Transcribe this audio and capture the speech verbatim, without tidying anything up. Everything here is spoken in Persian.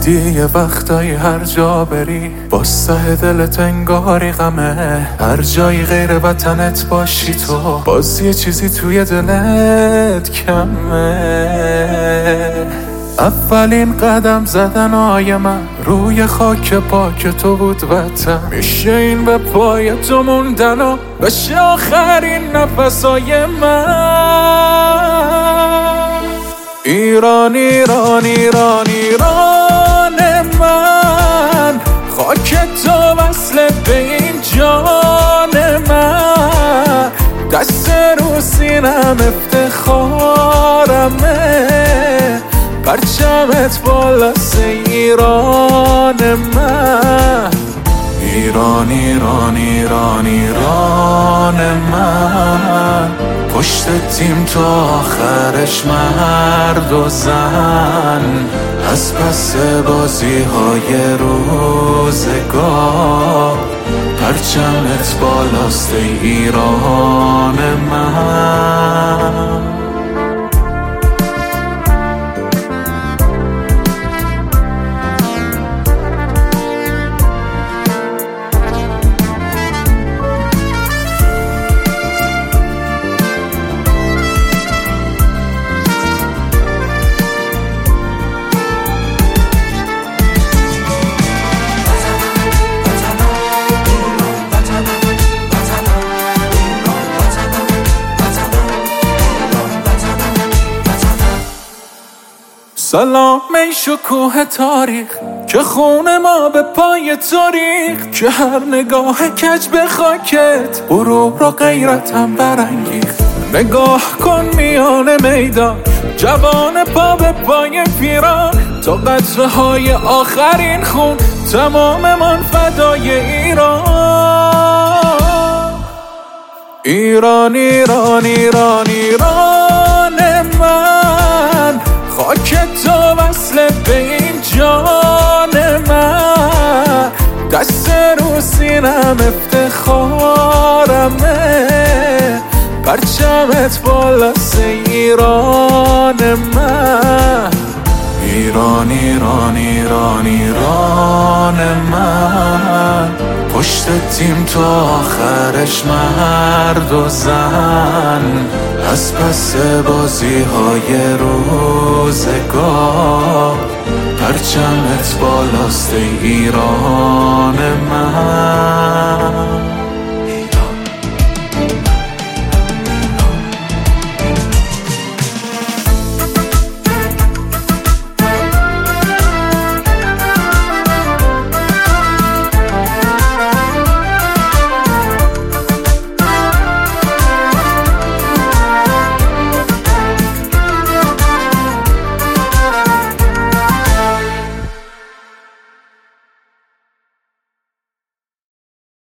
دیدی یه وقتایی هر جا بری باز ته دلت انگاری غمه، هر جایی غیر وطنت باشی تو باز یه چیزی توی دلت کمه. اولین قدم زدن آی من روی خاک پاک تو بود وطن، میشه این به پای تو موندن و بشه آخرین نفسای من. ایران ایران ایران ایران من، خاک تو وصل به این جان من، دست رو سینم افتخارمه، پرچمت بالاست ایران من. ایران ایران ایران ایران من، پشت تیم تا آخرش مرد و زن، از پس بازی های روزگار، پرچمت بالاست ایران من. سلام ای شکوه تاریخ که خون ما به پای تاریخ، که هر نگاه کج به خاکت غرور و غیرتم برانگیخت. نگاه کن میان میدان جوان پا به پای پیران، تا قطره های آخرین خون تمام من فدای ایران. ایران ایران ایران ایران من، خاک تو وصل به این جان من، دست رو سینم افتخارمه، پرچمت بالاست ایران من. ایران ایران ایران ایران من، پشت تیم تا آخرش مرد و زن، از پس بازی های روزگار، پرچمت بالاست ایران من.